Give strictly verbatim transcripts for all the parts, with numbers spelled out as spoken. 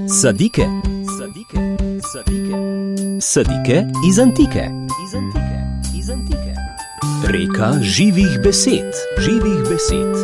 Sadike. Sadike. Sadike. Sadike iz antike. Iz antike. Iz antike. Reka živih besed. Živih besed.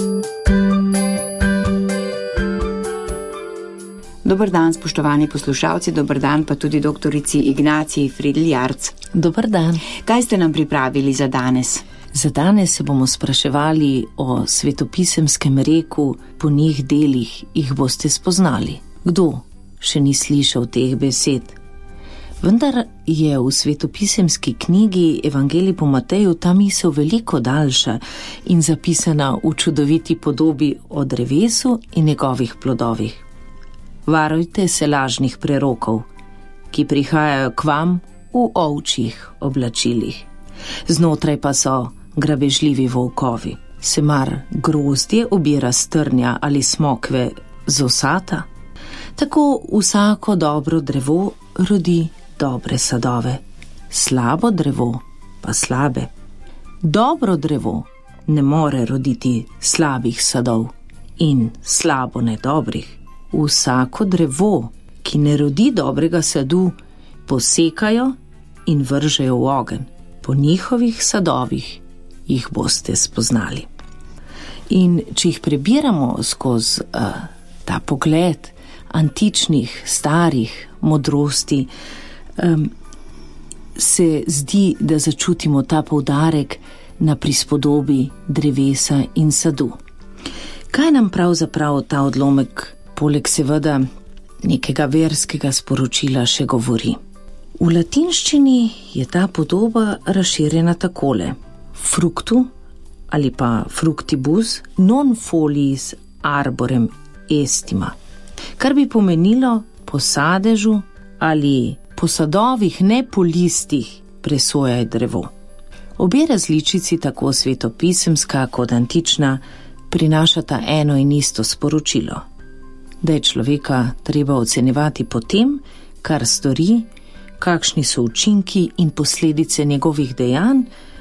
Dober dan, spoštovani poslušalci, dober dan pa tudi doktorici Ignaciji Fridl-Jarc. Dober dan. Kaj ste nam pripravili za danes? Za danes se bomo spraševali o svetopisemskem reku, po njih delih jih boste spoznali. Kdo še ni slišal teh besed? Vendar je v svetopisemski knjigi Evangelij po Mateju ta misel veliko daljša in zapisana v čudoviti podobi o drevesu in njegovih plodovih. Varujte se lažnih prerokov, ki prihajajo k vam v ovčjih oblačilih. Znotraj pa so grabežljivi volkovi. Se mar grozdje obira s trnja ali smokve z osata? Tako vsako dobro drevo rodi dobre sadove, slabo drevo pa slabe. Dobro drevo ne more roditi slabih sadov in slabo ne dobrih. Vsako drevo, ki ne rodi dobrega sadu, posekajo in vržejo v ogenj. Po njihovih sadovih jih boste spoznali. In če jih prebiramo skozi uh, ta pogled antičnih, starih modrosti, um, se zdi, da začutimo ta poudarek na prispodobi drevesa in sadu. Kaj nam pravzaprav ta odlomek, poleg seveda nekega verskega sporočila, še govori? V latinščini je ta podoba razširjena takole: fructu ali pa fructibus non foliis arborem estima, kar bi pomenilo po sadežu ali po sadovih, ne po listih, presojaj drevo. Obe različici, tako svetopisemska kot antična, prinašata eno in isto sporočilo, da je človeka treba ocenjevati po tem, kar stori, kakšni so učinki in posledice njegovih dejanj,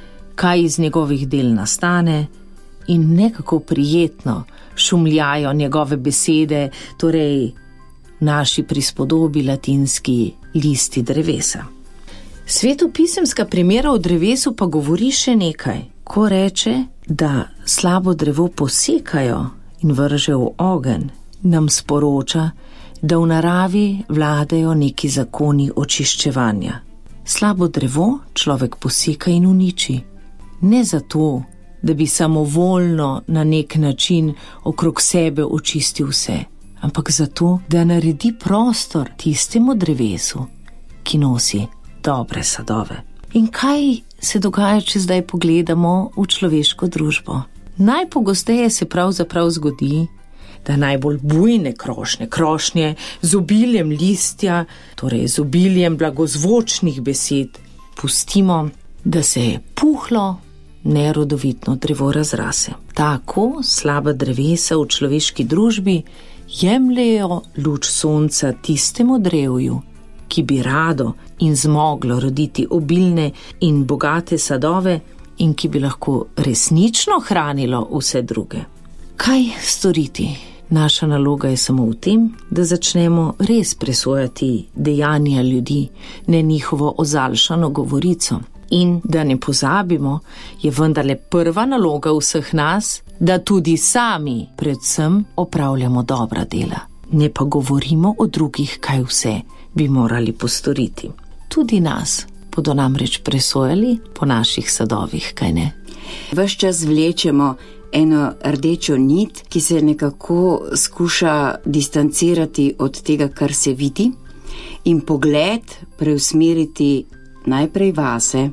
kaj iz njegovih del nastane, in nekako prijetno šumljajo njegove besede, torej v naši prispodobi latinski listi drevesa. Svetopisemska primera o drevesu pa govori še nekaj, ko reče, da slabo drevo posekajo in vrže v ogenj, nam sporoča, da v naravi vladajo neki zakoni očiščevanja. Slabo drevo človek poseka in uniči. Ne zato, da bi samovoljno na nek način okrog sebe očistil vse, ampak zato, da naredi prostor tistemu drevesu, ki nosi dobre sadove. In kaj se dogaja, če zdaj pogledamo v človeško družbo? Najpogosteje se pravzaprav zgodi, da najbolj bujne krošnje, krošnje z obiljem listja, torej z obiljem blagozvočnih besed, pustimo, da se je puhlo, nerodovitno drevo razrase. Tako slaba drevesa v človeški družbi jemljejo luč sonca tistemu drevju, ki bi rado in zmoglo roditi obilne in bogate sadove in ki bi lahko resnično hranilo vse druge. Kaj storiti? Naša naloga je samo v tem, da začnemo res presojati dejanja ljudi, ne njihovo ozaljšano govorico. In da ne pozabimo, je vendarle prva naloga vseh nas, da tudi sami predvsem opravljamo dobra dela. Ne pa govorimo o drugih, kaj vse bi morali postoriti. Tudi nas bodo namreč presojali po naših sadovih, kaj ne? Ves čas vlečemo eno rdečo nit, ki se nekako skuša distancirati od tega, kar se vidi, in pogled preusmeriti najprej vase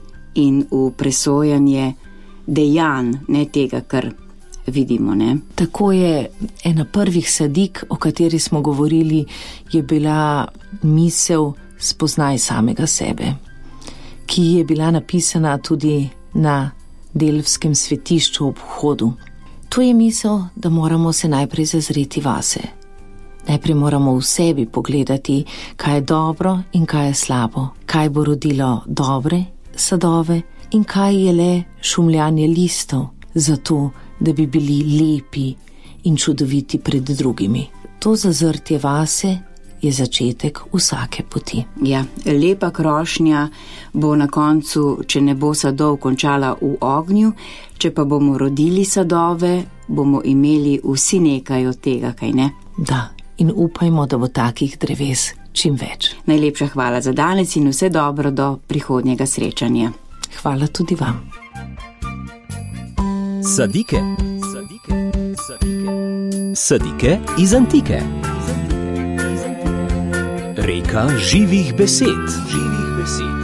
in v presojanje dejanj, ne tega, kar vidimo, ne? Tako je ena prvih sadik, o kateri smo govorili, je bila misel spoznaj samega sebe, ki je bila napisana tudi na Delfskem svetišču ob vhodu. To je misel, da moramo se najprej zazreti vase. Najprej moramo v sebi pogledati, kaj je dobro in kaj je slabo, kaj bo rodilo dobre sadove in kaj je le šumljanje listov, zato da bi bili lepi in čudoviti pred drugimi. To zazrtje vase je začetek vsake poti. Ja, lepa krošnja bo na koncu, če ne bo sadov, končala v ognju, če pa bomo rodili sadove, bomo imeli vsi nekaj od tega, kaj ne? Da, in upajmo, da bo takih dreves čim več. Najlepša hvala za danes in vse dobro do prihodnjega srečanja. Hvala tudi vam. Sadike. Sadike. Sadike. Sadike iz antike. Reka živih besed. Živih besed.